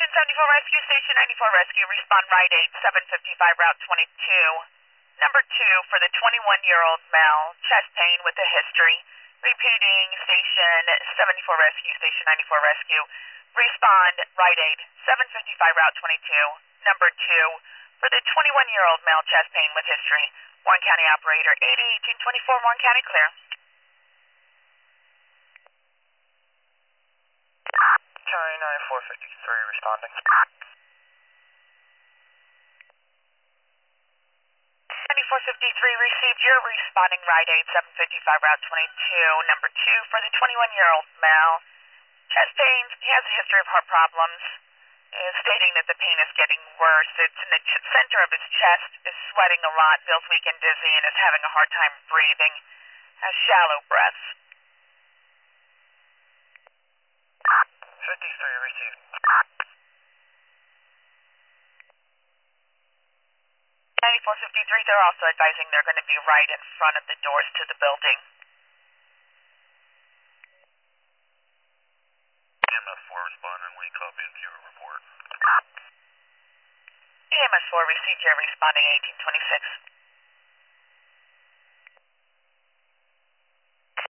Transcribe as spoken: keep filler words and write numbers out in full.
seventy-four Rescue, Station ninety-four Rescue, respond right eight, seven fifty-five, Route twenty-two. Number two, for the twenty-one-year-old male, chest pain with a history. Repeating, Station seventy-four Rescue, Station ninety-four Rescue, respond right eight, seven fifty-five, Route twenty-two. Number two, for the twenty-one-year-old male, chest pain with history. Warren County operator, eighty eighteen twenty-four, Warren County, clear. County ninety-four fifty-three responding. ninety-four fifty-three received. You're responding right eight, seven fifty-five, Route twenty-two. Number two, for the twenty-one-year-old male, chest pains. He has a history of heart problems. Is stating that the pain is getting worse. It's in the ch- center of his chest, is sweating a lot, feels weak and dizzy, and is having a hard time breathing. Has shallow breaths. fifty-three received. ninety-four fifty-three, they're also advising they're going to be right in front of the doors to the building. E M S four responding, we copy and view a report. E M S four received. You're responding eighteen twenty-six.